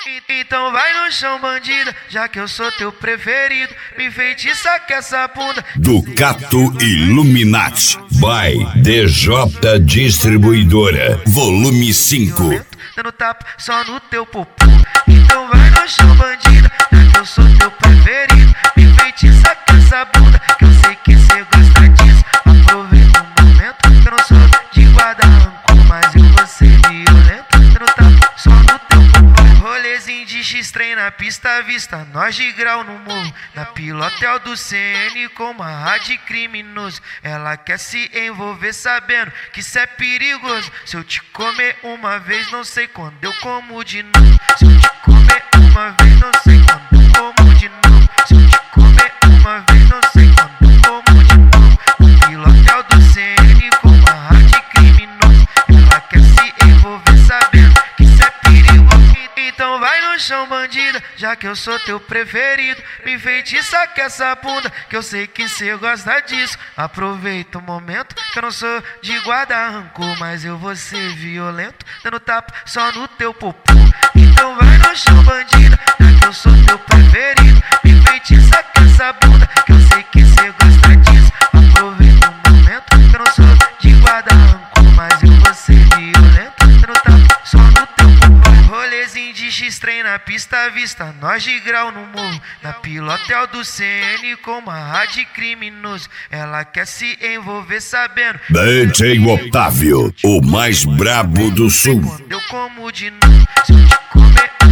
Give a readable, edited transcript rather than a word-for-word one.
Então vai no chão, bandida, já que eu sou teu preferido. Me enfeitiça com essa bunda. Ducato Illuminati by DJ Distribuidora, volume 5. Dando tapa só no teu popô. Então vai no chão, bandida, já que eu sou teu preferido. Me enfeitiça com essa bunda, que eu sei que cê gosta disso. Aproveita o momento, que eu não sou de guarda rancor, mas eu vou ser violento. Dando tapa só no teu popô. Rolezinho de X-Trem na pista à vista, nós de grau no morro. Na pilotel do CN com uma rádio criminoso. Ela quer se envolver sabendo que isso é perigoso. Se eu te comer uma vez, não sei quando eu como de novo. Se eu te comer uma vez, não sei quando eu como de novo. Se eu te comer uma vez, não sei quando eu como de novo. No pilotel do CN com uma rádio criminoso. Ela quer se envolver sabendo que isso é perigoso. Então vai no chão, bandida, já que eu sou teu preferido. Me enfeitiça com essa bunda, que eu sei que cê gosta disso. Aproveita o momento, que eu não sou de guardar rancor, mas eu vou ser violento, dando tapa só no teu popô. Então vai no chão, bandida, já que eu sou teu preferido. Me enfeitiça com essa bunda, que eu sei que cê gosta disso. Aproveita o momento, que eu não sou de guardar rancor, mas eu vou ser violento, dando tapa só no teu popô. Rolezinho de X-Trem na pista à vista, nós de grau no morro. Na pilotel do CN com uma rádio criminoso. Ela quer se envolver sabendo DJ Otávio, o mais brabo do sul. quando eu como de novo. Se eu te comer